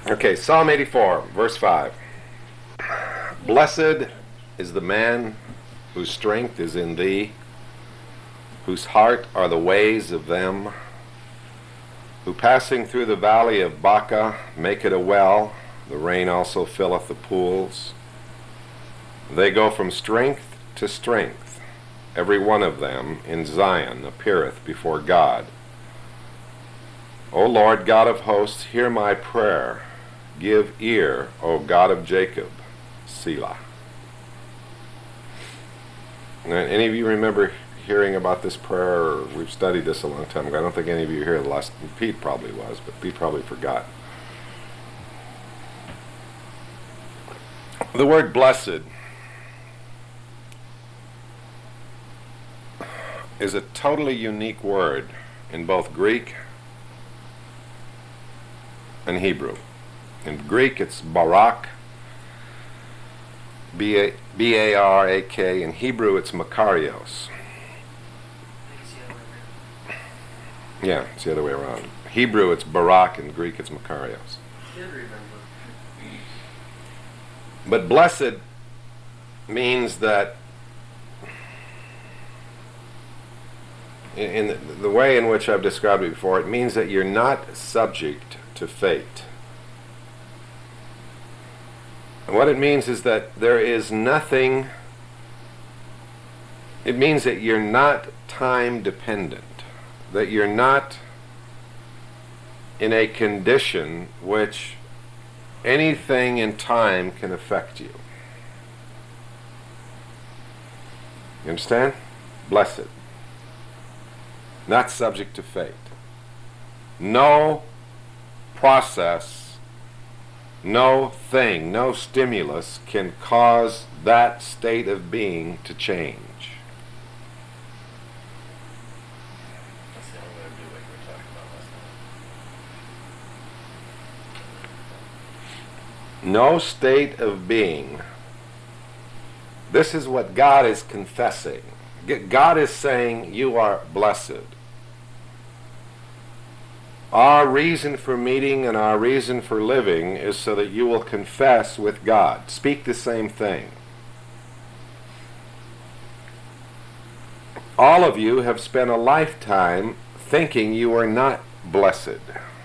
Okay, Psalm 84, verse 5. Blessed is the man whose strength is in thee, whose heart are the ways of them, who passing through the valley of Baca make it a well, the rain also filleth the pools. They go from strength to strength, every one of them in Zion appeareth before God. O Lord God of hosts, hear my prayer. Give ear, O God of Jacob. Selah. Any of you remember hearing about this prayer? Or we've studied this a long time ago. I don't think any of you here the last. Pete probably was, but Pete probably forgot. The word blessed is a totally unique word in both Greek and Hebrew. In Greek it's barak, B-A-R-A-K. In Hebrew it's makarios. Yeah, it's the other way around. Hebrew it's barak, in Greek it's makarios. But blessed means that in the way in which I've described it before, it means that you're not subject to fate. And what it means is that there is nothing, it means that you're not time dependent, that you're not in a condition which anything in time can affect you. You understand? Blessed. Not subject to fate. No process, no thing, no stimulus can cause that state of being to change. That's the only way to do what you were talking about last night. No state of being. This is what God is confessing. God is saying, you are blessed. Our reason for meeting and our reason for living is so that you will confess with God. Speak the same thing. All of you have spent a lifetime thinking you are not blessed.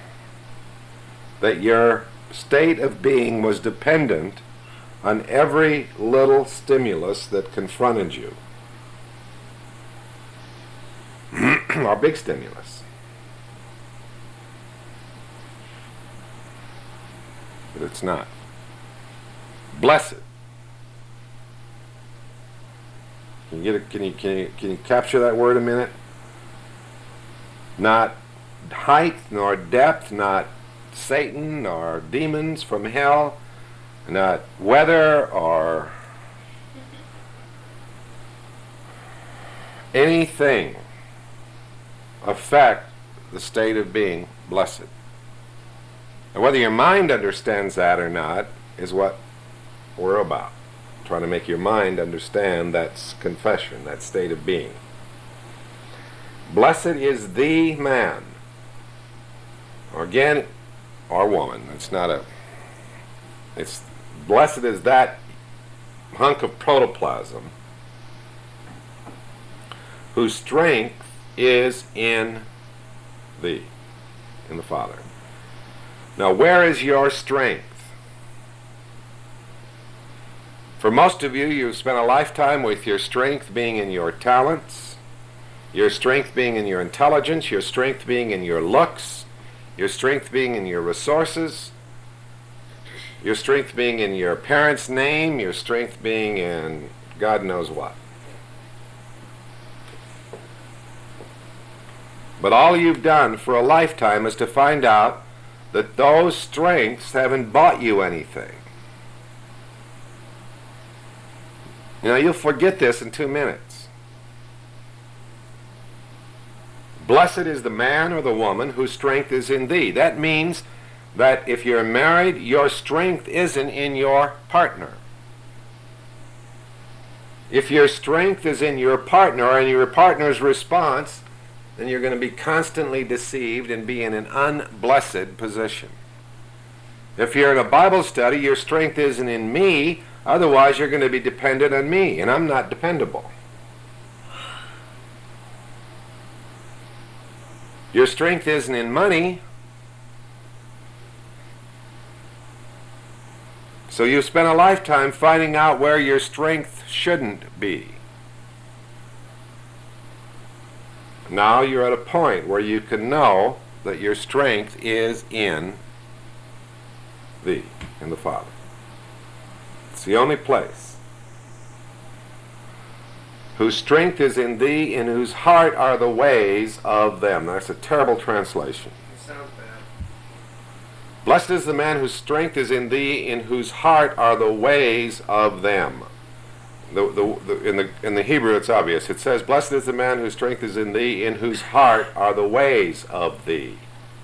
That your state of being was dependent on every little stimulus that confronted you. Our big stimulus. But it's not. Blessed. Can you capture that word a minute? Not height nor depth, not Satan or demons from hell, not weather or anything affect the state of being blessed. And whether your mind understands that or not is what we're about. Trying to make your mind understand that confession, that state of being. Blessed is the man, or again, or woman. It's blessed is that hunk of protoplasm whose strength is in thee, in the Father. Now, where is your strength? For most of you, you've spent a lifetime with your strength being in your talents, your strength being in your intelligence, your strength being in your looks, your strength being in your resources, your strength being in your parents' name, your strength being in God knows what. But all you've done for a lifetime is to find out that those strengths haven't bought you anything. You know, you'll forget this in 2 minutes. Blessed is the man or the woman whose strength is in thee. That means that if you're married, your strength isn't in your partner. If your strength is in your partner and your partner's response, then you're going to be constantly deceived and be in an unblessed position. If you're in a Bible study, your strength isn't in me, otherwise you're going to be dependent on me, and I'm not dependable. Your strength isn't in money, so you spent a lifetime finding out where your strength shouldn't be. Now you're at a point where you can know that your strength is in thee, in the Father. It's the only place. Whose strength is in thee, in whose heart are the ways of them. That's a terrible translation. It sounds bad. Blessed is the man whose strength is in thee, in whose heart are the ways of them. In the Hebrew it's obvious. It says, blessed is the man whose strength is in thee, in whose heart are the ways of thee.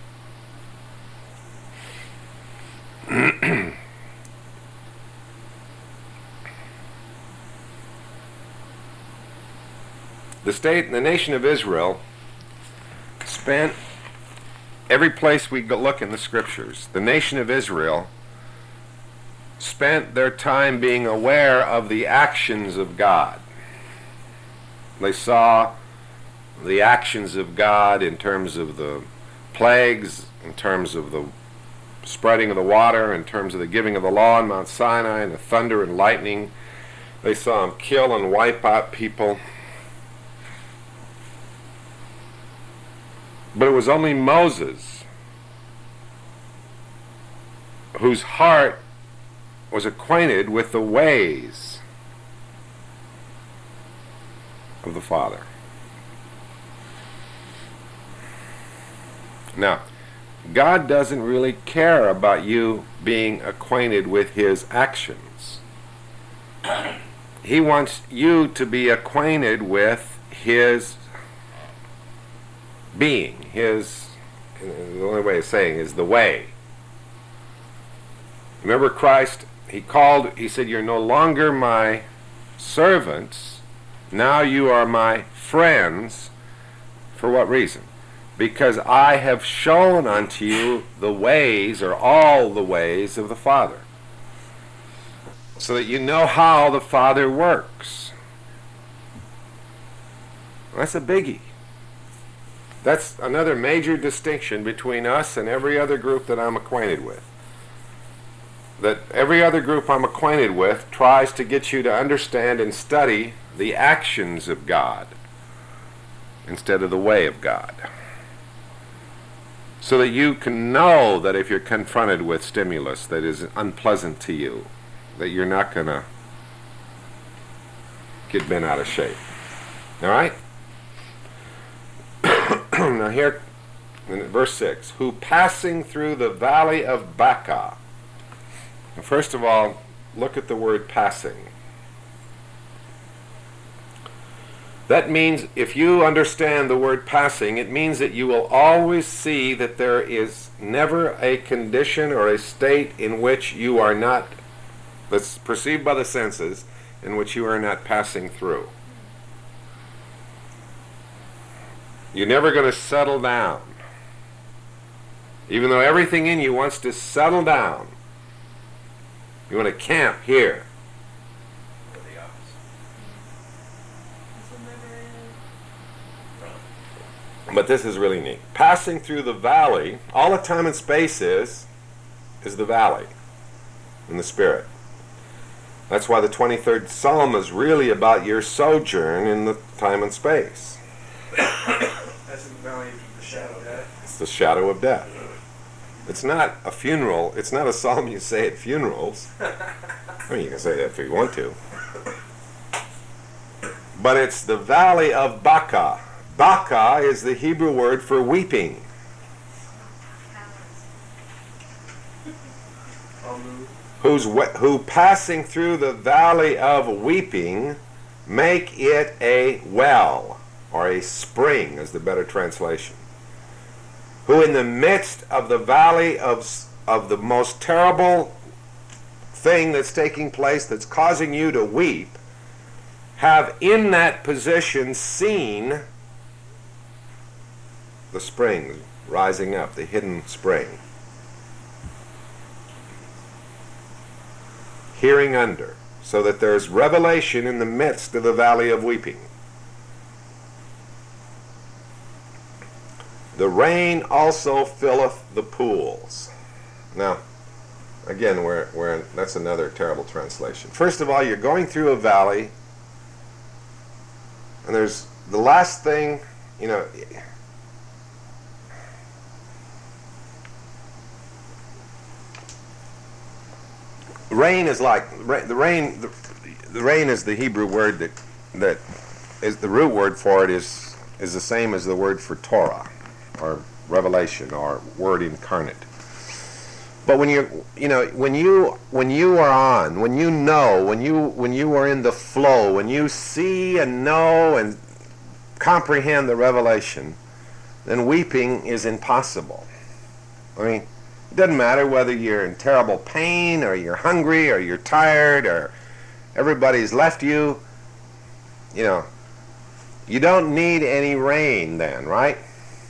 The nation of Israel spent, every place we look in the scriptures, the nation of Israel spent their time being aware of the actions of God. They saw the actions of God in terms of the plagues, in terms of the spreading of the water, in terms of the giving of the law on Mount Sinai, and the thunder and lightning. They saw him kill and wipe out people. But it was only Moses whose heart was acquainted with the ways of the Father. Now, God doesn't really care about you being acquainted with his actions. He wants you to be acquainted with his being, his, the only way of saying is the way. Remember Christ, he said, you're no longer my servants, now you are my friends. For what reason? Because I have shown unto you the ways, or all the ways of the Father, so that you know how the Father works. That's a biggie. That's another major distinction between us and every other group that I'm acquainted with. That every other group I'm acquainted with tries to get you to understand and study the actions of God instead of the way of God. So that you can know that if you're confronted with stimulus that is unpleasant to you, that you're not going to get bent out of shape. All right? Now here, in verse 6, who passing through the valley of Baca. Now first of all, look at the word passing. That means, if you understand the word passing, it means that you will always see that there is never a condition or a state in which you are not, that's perceived by the senses, in which you are not passing through. You're never going to settle down. Even though everything in you wants to settle down. You want to camp here. Or the opposite. But this is really neat. Passing through the valley, all the time and space is the valley in the Spirit. That's why the 23rd Psalm is really about your sojourn in the time and space. That's in the valley of the shadow of death. It's the shadow of death. It's not a funeral. It's not a psalm you say at funerals. I mean, you can say that if you want to. But it's the valley of Baca. Baca is the Hebrew word for weeping. Who passing through the valley of weeping make it a well, or a spring is the better translation. Who in the midst of the valley of the most terrible thing that's taking place, that's causing you to weep, have in that position seen the spring rising up, the hidden spring. hearing under, so that there's revelation in the midst of the valley of weeping. The rain also filleth the pools. Now, again, that's another terrible translation. First of all, you're going through a valley, and there's the last thing, rain is like the rain is the Hebrew word that is the root word for it is the same as the word for Torah or revelation or word incarnate. But when you are in the flow, when you see and know and comprehend the revelation, then weeping is impossible. I mean, it doesn't matter whether you're in terrible pain or you're hungry or you're tired or everybody's left you. You don't need any rain then, right?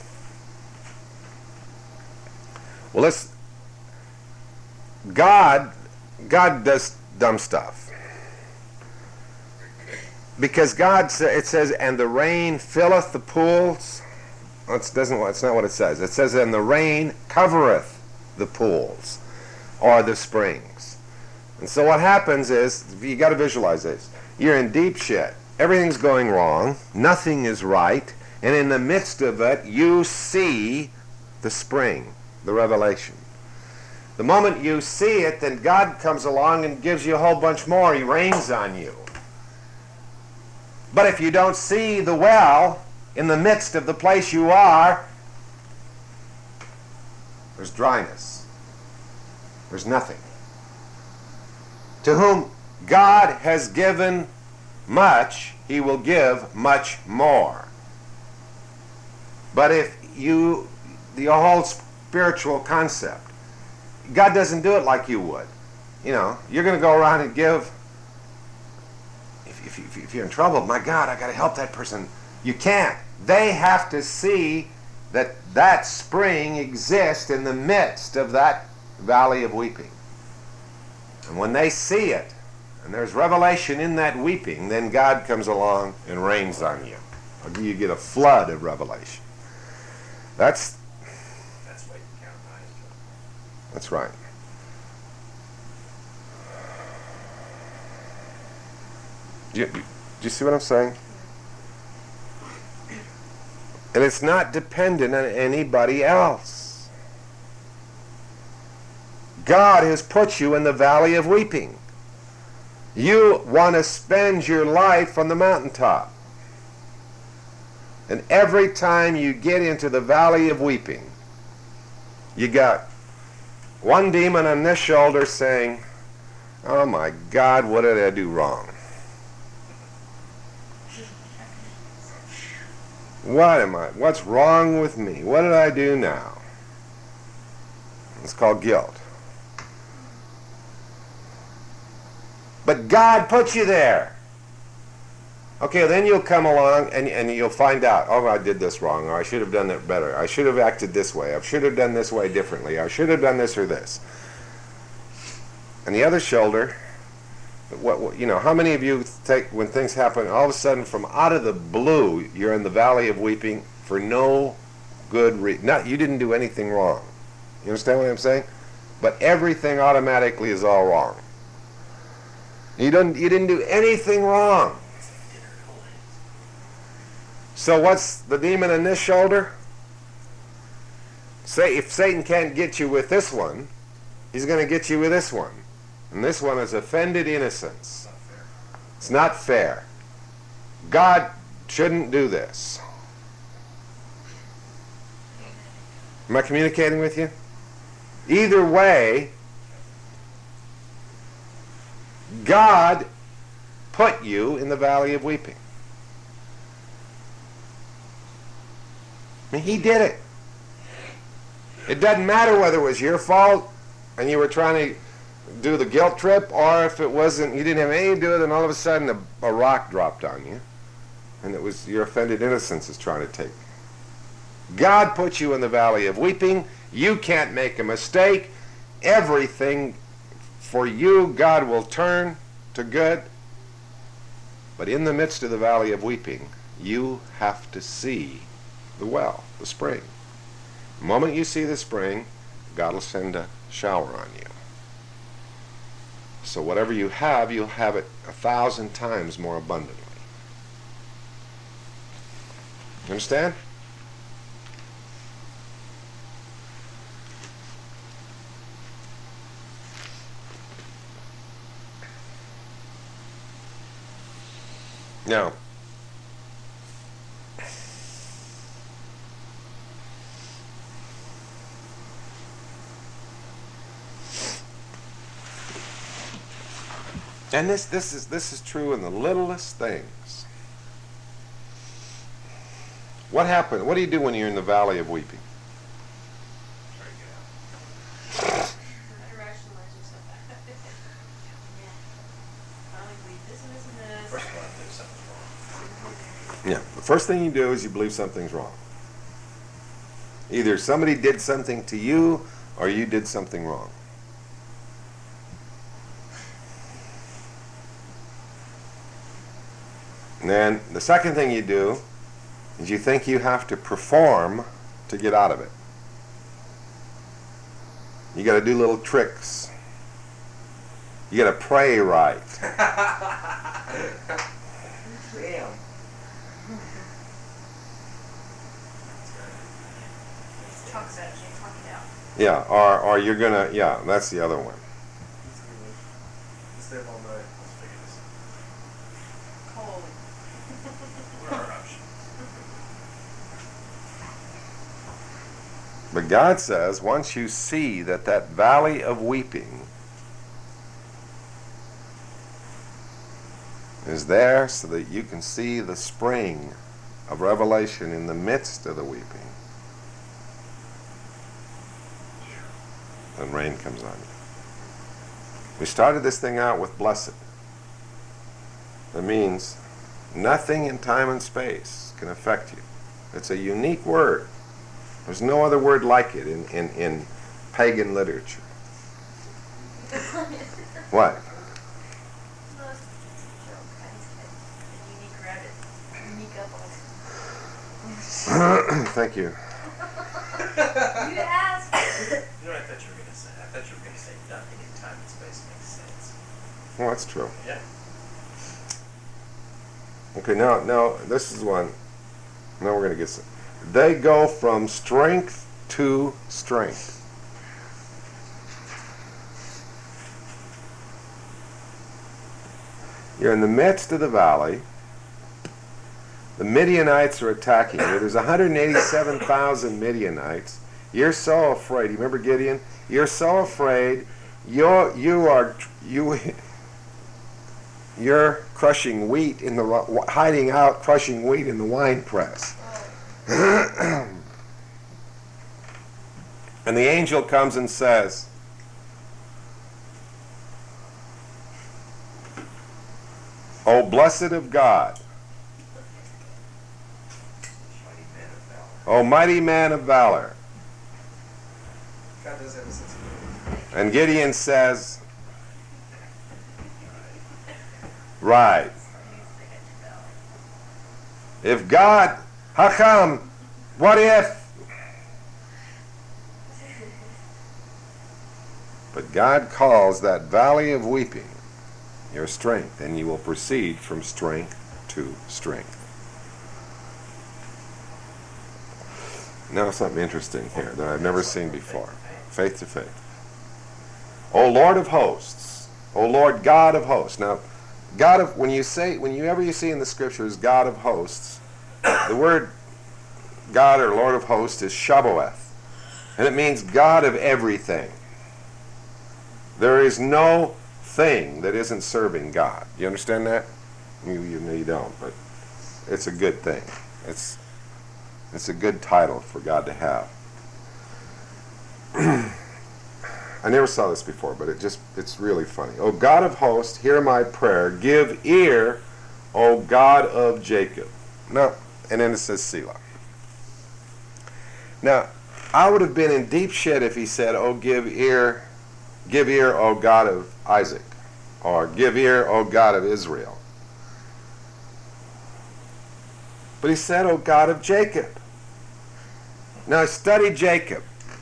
Well, God does dumb stuff. Because it says, and the rain filleth the pools. It's not what it says. It says, and the rain covereth the pools or the springs. And so what happens is, you got to visualize this. You're in deep shit. Everything's going wrong. Nothing is right. And in the midst of it, you see the spring, the revelation. The moment you see it, then God comes along and gives you a whole bunch more. He rains on you. But if you don't see the well in the midst of the place you are, there's dryness. There's nothing. To whom God has given much, he will give much more. But if the whole spiritual concept, God doesn't do it like you would. You're going to go around and give. If you're in trouble, my God, I got to help that person. You can't. They have to see that spring exists in the midst of that valley of weeping. And when they see it, and there's revelation in that weeping, then God comes along and rains on you. You get a flood of revelation. That's what you count on. That's right. Do you see what I'm saying? And it's not dependent on anybody else. God has put you in the valley of weeping. You want to spend your life on the mountaintop. And every time you get into the valley of weeping, you got one demon on this shoulder saying, oh my God, what did I do wrong? What's wrong with me? What did I do now? It's called guilt. But God put you there. Okay, then you'll come along and you'll find out, oh, I did this wrong, or I should have done it better. I should have acted this way. I should have done this way differently. I should have done this or this. And the other shoulder, how many of you take, when things happen, all of a sudden from out of the blue, you're in the valley of weeping for no good reason. You didn't do anything wrong. You understand what I'm saying? But everything automatically is all wrong. You didn't do anything wrong. So what's the demon in this shoulder? Say if Satan can't get you with this one, he's going to get you with this one. And this one is offended innocence. It's not fair. God shouldn't do this. Am I communicating with you? Either way, God put you in the valley of weeping. I mean, he did it. It doesn't matter whether it was your fault and you were trying to do the guilt trip, or if it wasn't, you didn't have anything to do with it, and all of a sudden a rock dropped on you, and it was your offended innocence is trying to take. God put you in the valley of weeping. You can't make a mistake. Everything for you God will turn to good. But in the midst of the valley of weeping, you have to see the well, the spring. The moment you see the spring, God will send a shower on you. So whatever you have, you'll have it 1,000 times more abundantly. You understand? Now, and this is true in the littlest things. What happened? What do you do when you're in the valley of weeping? Try to get out. Rationalize yourself. Finally, believe this and this and this. First of all, I believe something's wrong. Yeah. The first thing you do is you believe something's wrong. Either somebody did something to you or you did something wrong. And then the second thing you do is you think you have to perform to get out of it. You got to do little tricks. You got to pray right. Damn. Talk about it, talk it out. Yeah, or you're gonna, yeah, that's the other one. He's gonna stay up all night. Let's figure this out. Cold. What are our options? But God says, once you see that valley of weeping is there so that you can see the spring of revelation in the midst of the weeping, then rain comes on you. We started this thing out with blessed. That means nothing in time and space can affect you. It's a unique word. There's no other word like it in pagan literature. What? Thank you. You asked. You know what I thought you were going to say? I thought you were going to say nothing in time and space makes sense. Well, that's true. Yeah. Okay, now this is one. Now we're going to get some. They go from strength to strength. You're in the midst of the valley. The Midianites are attacking you. There's 187,000 Midianites. You're so afraid. You remember Gideon? You're so afraid. You're crushing wheat in the hiding out, crushing wheat in the wine press. And the angel comes and says, "O blessed of God, O mighty man of valor." God does have a sense of humor. And Gideon says, "Right. If God, how come? What if?" But God calls that valley of weeping your strength, and you will proceed from strength to strength. Now something interesting here that I've never seen before. Faith to faith. O Lord of hosts, O Lord God of hosts. Now, God of, whenever you see in the scriptures God of hosts, the word God or Lord of hosts is Shabboeth, and it means God of everything. There is no thing that isn't serving God. You understand that? You don't, but it's a good thing. It's a good title for God to have. I never saw this before, but it's really funny. O God of hosts, hear my prayer. Give ear, O God of Jacob. Now, and then it says Selah. Now, I would have been in deep shit if he said, "Oh, give ear, Give ear, O God of Isaac, or give ear, O God of Israel. But he said, O God of Jacob. Now study Jacob.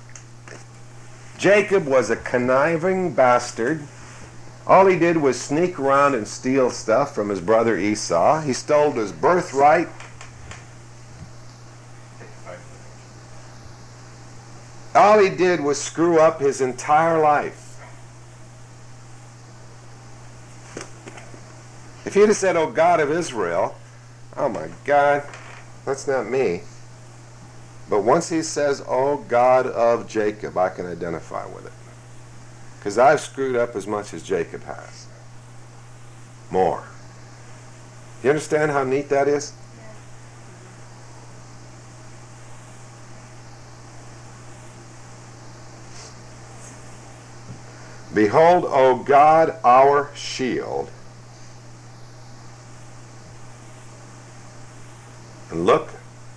Jacob was a conniving bastard. All he did was sneak around and steal stuff from his brother Esau. He stole his birthright. All he did was screw up his entire life. If he'd have said, "Oh God of Israel," oh my God, that's not me. But once he says, "Oh God of Jacob," I can identify with it. Because I've screwed up as much as Jacob has. More. You understand how neat that is? Behold, O God, our shield, and look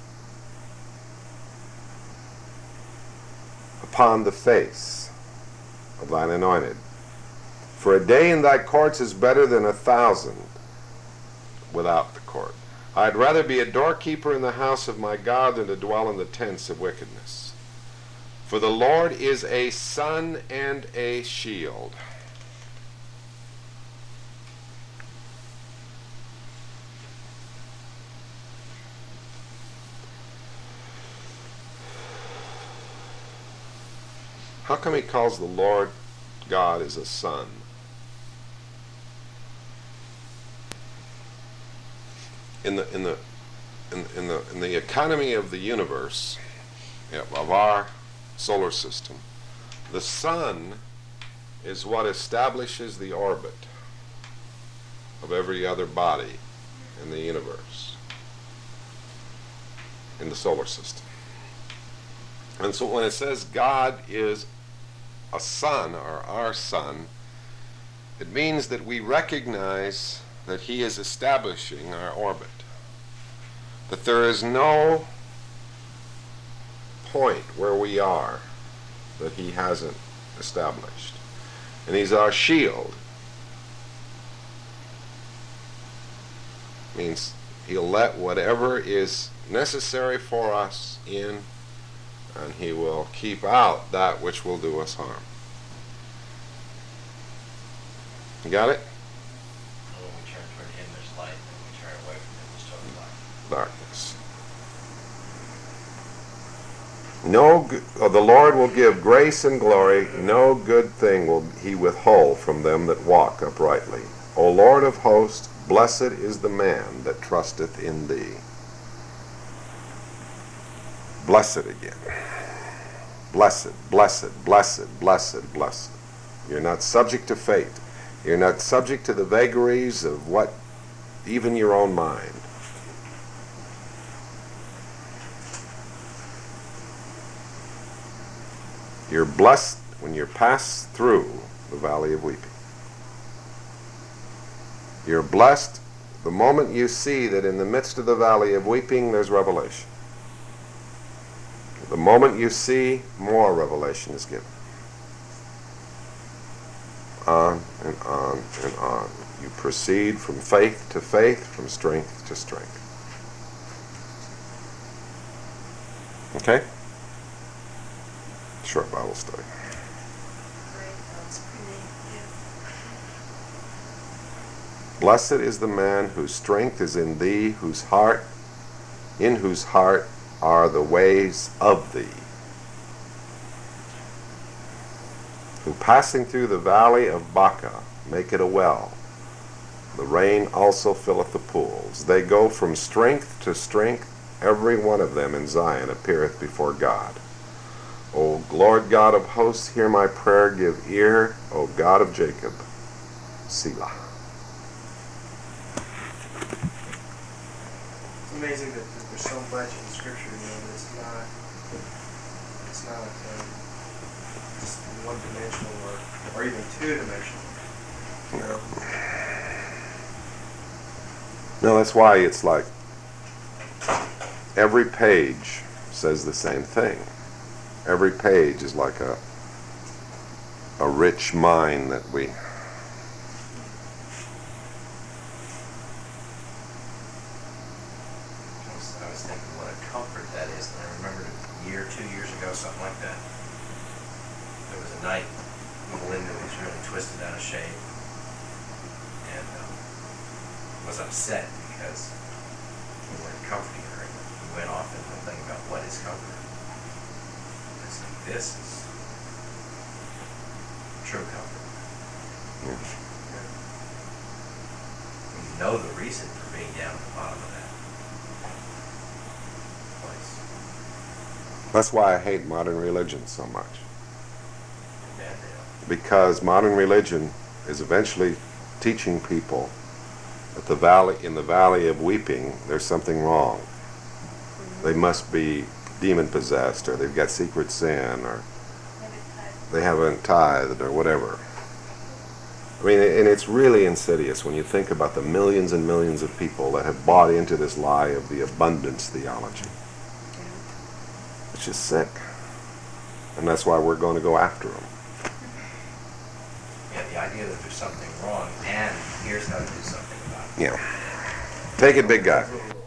upon the face of thine anointed. For a day in thy courts is better than 1,000 without the court. I'd rather be a doorkeeper in the house of my God than to dwell in the tents of wickedness. For the Lord is a sun and a shield. How come he calls the Lord God as a sun? In the economy of the universe, of our solar system, the sun is what establishes the orbit of every other body in the universe, in the solar system. And so when it says God is a sun, or our sun, it means that we recognize that he is establishing our orbit, that there is no point where we are that he hasn't established. And he's our shield. Means he'll let whatever is necessary for us in, and he will keep out that which will do us harm. You got it? When we turn toward him, there's light. When we turn away from him, there's total darkness. Darkness. The Lord will give grace and glory. No good thing will he withhold from them that walk uprightly. O Lord of hosts, blessed is the man that trusteth in thee. Blessed again. Blessed, blessed, blessed, blessed, blessed. You're not subject to fate. You're not subject to the vagaries of what, even your own mind. You're blessed when you pass through the valley of weeping. You're blessed the moment you see that in the midst of the valley of weeping there's revelation. The moment you see, more revelation is given. On and on and on. You proceed from faith to faith, from strength to strength. Okay? Short Bible study. Great, that was pretty neat. Blessed is the man whose strength is in thee, in whose heart are the ways of thee, who passing through the valley of Baca make it a well. The rain also filleth the pools. They go from strength to strength. Every one of them in Zion appeareth before God. O Lord God of hosts, hear my prayer. Give ear, O God of Jacob. Selah. It's amazing that there's so much in Scripture, that it's not just one-dimensional or even two-dimensional. No, that's why it's like every page says the same thing. Every page is like a rich mine that we I was thinking what a comfort that is, and I remembered a year, 2 years ago, something like that. There was a night when Linda was really twisted out of shape and was upset because we weren't comforting her. And we went off into a thing about what is comfort. And it's like, this is true comfort. When you know the reason for being down at the bottom of that place. That's why I hate modern religion so much. Bad deal. Because modern religion is eventually teaching people that in the valley of weeping, there's something wrong. They must be demon possessed, or they've got secret sin, or they haven't tithed, or whatever. I mean, and it's really insidious when you think about the millions and millions of people that have bought into this lie of the abundance theology. It's just sick. And that's why we're going to go after them. Yeah, the idea that there's something wrong and here's how to do something about it. Yeah. Take it, big guy.